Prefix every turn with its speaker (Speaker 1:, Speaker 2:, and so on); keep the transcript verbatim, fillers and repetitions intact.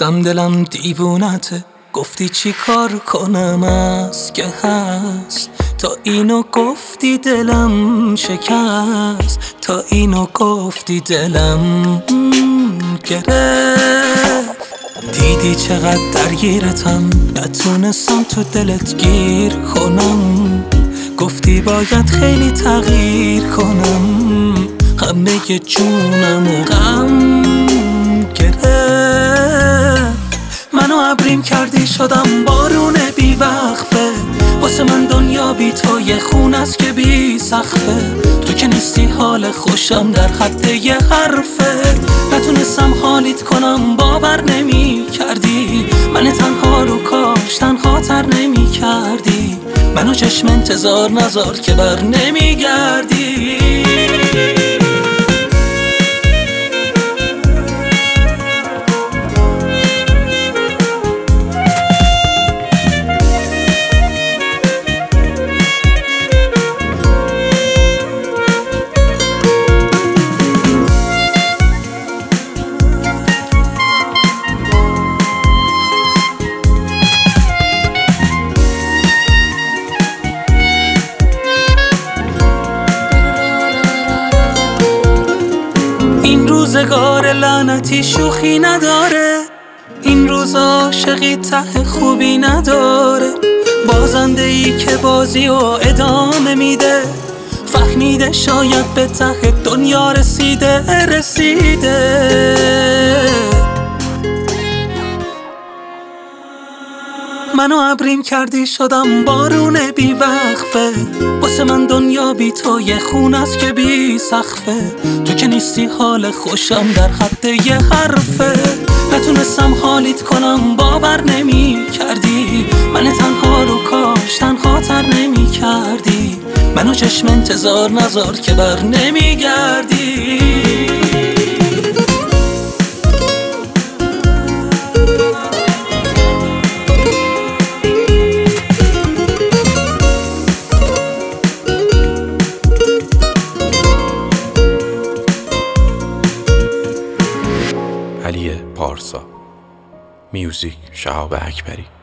Speaker 1: گفتم دلم دیوونته، گفتی چی کار کنم از که هست. تا اینو گفتی دلم شکست، تا اینو گفتی دلم گرفت. دیدی چقدر درگیرتم، نتونستم تو دلت گیر کنم. گفتی باید خیلی تغییر کنم، همه جونم و غم گرفت. منو ابریم کردی شدم بارون بی وقفه، واسه من دنیا بی تو یه خون است که بی سقفه. تو که نیستی حال خوشم در خط یه حرفه، نتونستم حالیت کنم باور نمی کردی. من تنها رو کاش تنها نمی کردی، منو چشم انتظار نذار که بر نمی گردی. این روزگار لعنتی شوخی نداره، این روز عاشقی ته خوبی نداره. بازنده ای که بازی و ادامه میده، فهمیده شاید به ته دنیا رسیده رسیده. منو ابریم کردی شدم بارون بی وقفه، واسه من دنیا بی تو یه خون است که بی سقفه. تو که نیستی حال خوشم در خط یه حرفه، نتونستم حالیت کنم باور نمی کردی. من تنها رو کاش تنها تر نمی کردی، منو چشم انتظار نذار که بر نمی گردی.
Speaker 2: علی پارسا، میوزیک شهاب اکبری.